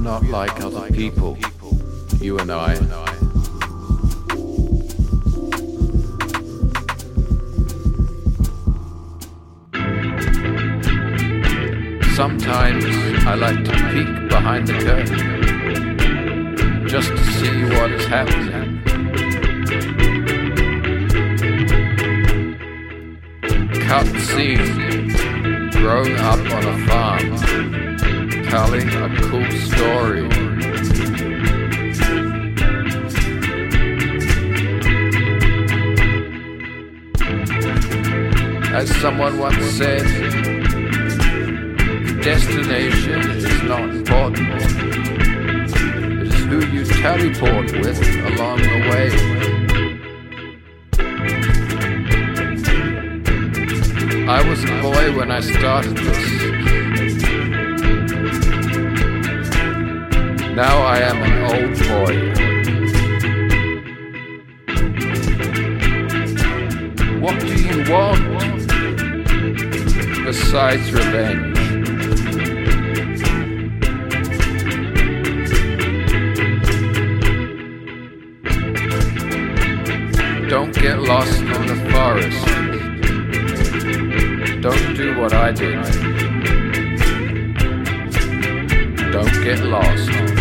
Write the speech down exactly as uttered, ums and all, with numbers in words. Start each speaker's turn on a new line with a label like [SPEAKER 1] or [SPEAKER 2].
[SPEAKER 1] not like other people, you and I. Sometimes I like to peek behind the curtain, just to see what is happening. Cut scene, grown up on a farm, telling a cool story. As someone once said, destination is not important. It is who you teleport with along the way. I was a boy when I started this. Now I am an old boy. What do you want besides revenge? Don't get lost in the forest. Don't do what I did. Don't get lost.